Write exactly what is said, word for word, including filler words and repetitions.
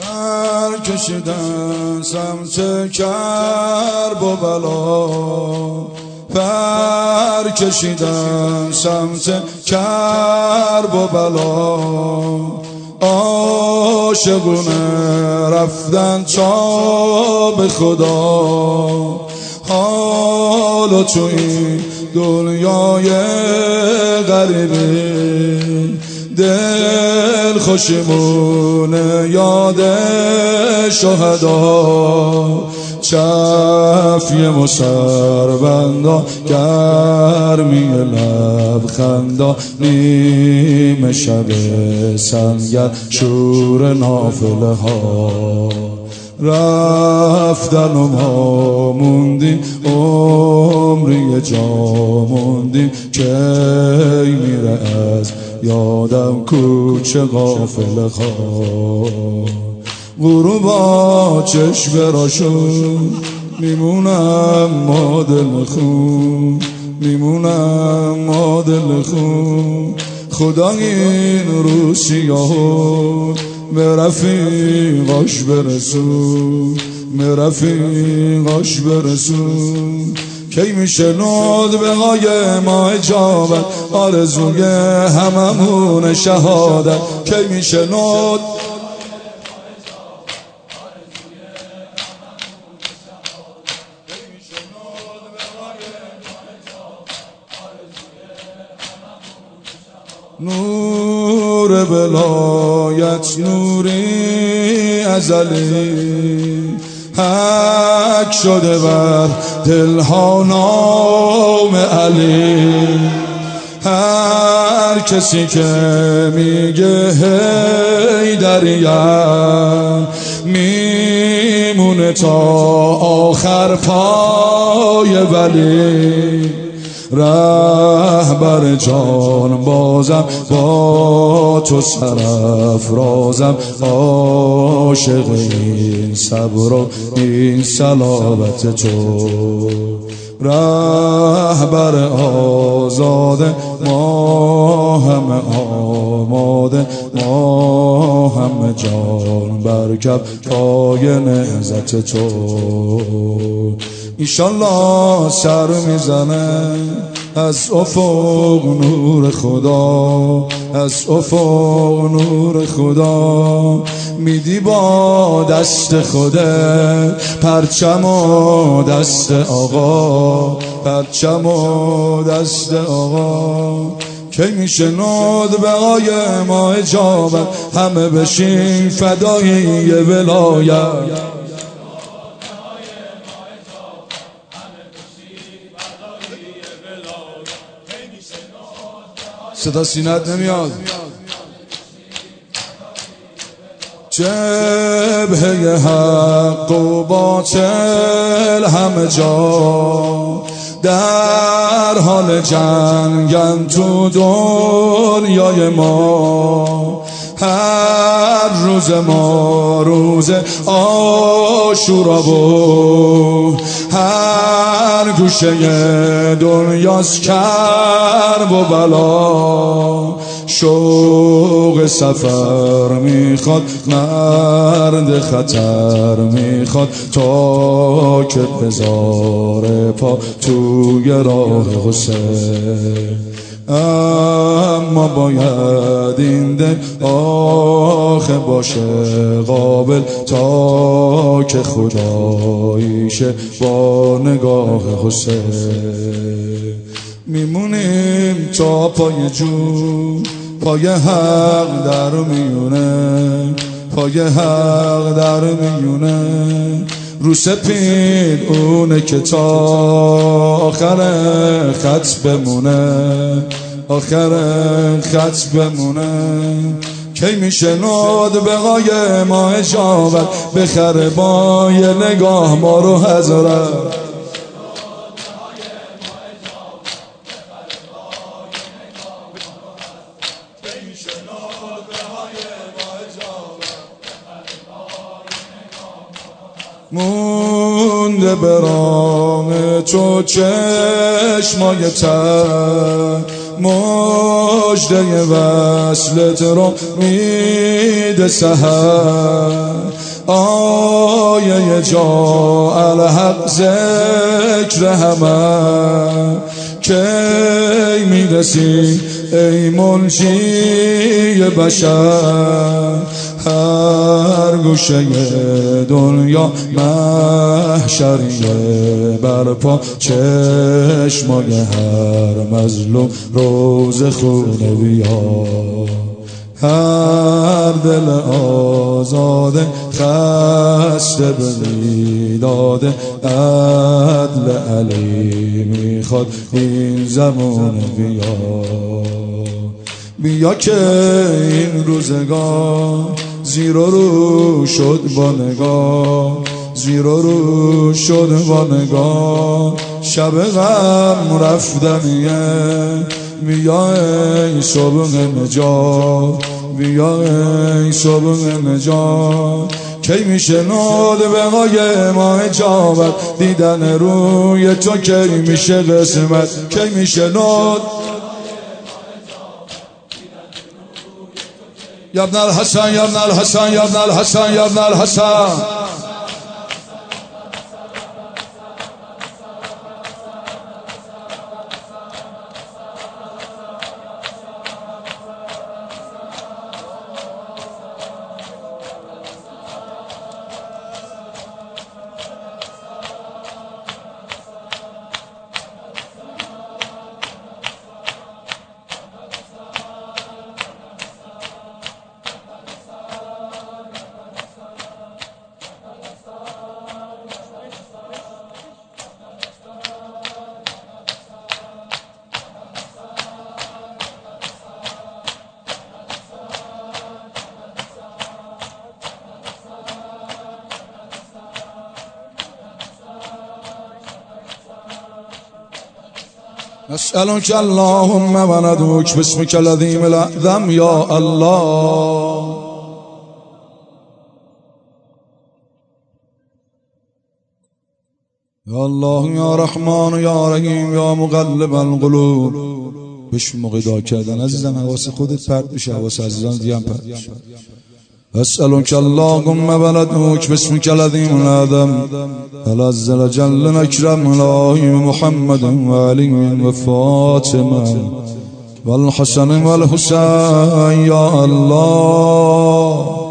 پر کشیدن سمت کرب و بلا، پر کشیدن سمت کرب و بلا. عاشقونه رفتن تا به خدا، حالا تو این دنیای غریبی دل خوشیمونه یاد شهدا. چفی مسربندا گرمی لبخندا، نیمه شب سنگر شور نافله ها. رفتن و ما موندیم عمری جا موندیم، کی میره از یادم کوچه غافله خواه. غروبا چشم راشون میمونم ما دل خون، میمونم ما دل خون. خدا این رو سیاهون به رفیقاش برسون، به رفیقاش برسون. کی میشه ندبه‌های ما اجابت، آرزوی هممون شهادت. کی میشه ند نور ولایت، نوری ازلی، حق شده بر دلها نام علی. هر کسی که میگه حیدریم، میمونه تا آخر پای ولی. رهبر جان بازم با تو سرافرازم، عاشق این صبر و این صلابت تو. رهبر آزاده ما همه آماده، ما همه جان برکب پای نهضت تو. ایشالله سر میزنه از افق نور خدا، از افق نور خدا. میدی با دست خوده پرچم و دست آقا، پرچم و دست آقا. کی میشه ندبه‌های ما اجابت، همه بشین فدایی ولایت. صدا سینت نمیاد. جبهه حق و باطل همه جا، در حال جنگن تو دنیای ما. هر روز ما روز عاشورا و هر گوشه دنیاست کرب و بلا. شوق سفر میخواد، مرد خطر میخواد، تا که بذاره پا توی راه حسین. اما باید این دل آخه باشه قابل، تا که خداییشه با نگاه حسین. میمونیم تا پای جون، پای حق در میونه، پای حق در میونه. رو سپید اونه که تا آخر خط بمونه، آخر خط بمونه. کی میشه ندبه‌های ما اجابت، بخره با یه نگاه ما رو حضرت. مونده برام تو چشمای تر، مژده وصلت رو میده سحر آیه جا الحق ذکر همه کی میرسی ای منجی بشر هر گوشه دنیا محشریه برپا چشمای هر مظلوم روز خونه بیا هر دل آزاده خسته به داده عدل علی میخواد این زمان بیا بیا که این روزگار زیر و رو شد با نگاه زیر و رو شد با نگاه شب غم رفتنیه بیا ای صبح نجات بیا ای صبح نجات کی میشه نود بقای ما اجابت دیدن روی تو کی میشه قسمت کی میشه نود یا ابن الحسن یا ابن الحسن یا ابن الحسن یا ابن الحسن نسألك اللهم وندعوك باسمك العظيم الأعظم يا الله يا الله يا رحمن يا رحيم يا مقلب القلوب بش موقع دعا کردن عزیزم حواس خودت پرت بشه حواس عزیزان دیگه هم پرت بشه أسألك اللهم وندعوك باسمك العظيم الأعظم العز الجل الأكرم الهي محمد وعلي وفاطمة والحسن والحسين يا الله